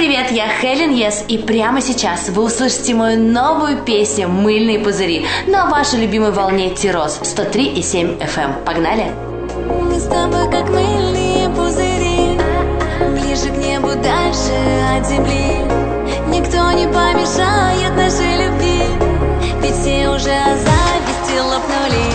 привет, я Хелен Yes, и прямо сейчас вы услышите мою новую песню «Мыльные пузыри» на вашей любимой волне Тирос 103,7 FM. Погнали! Мы с тобой как мыльные пузыри, ближе к небу, дальше от земли. Никто не помешает нашей любви, ведь все уже о зависти лопнули.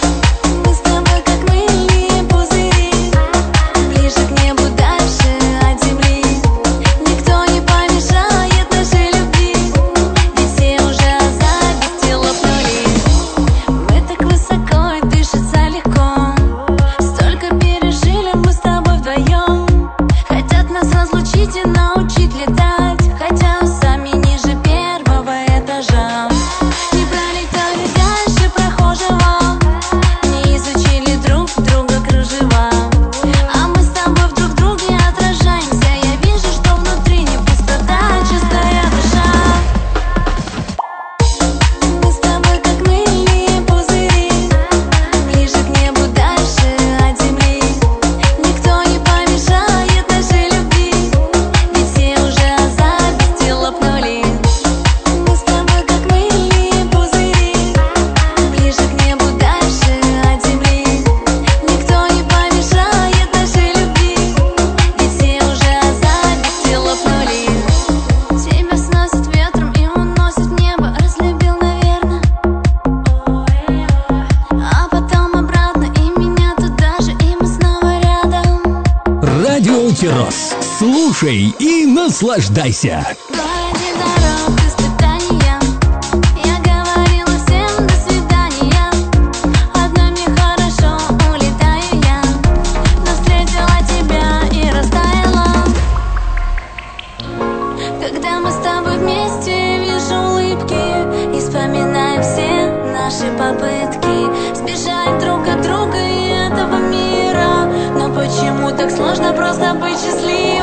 Тирос. Слушай и наслаждайся. Когда мы с тобой вместе, вижу улыбки и вспоминаю все наши попытки сбежать друг от друга и этого мира. Но почему так сложно просто быть счастливым?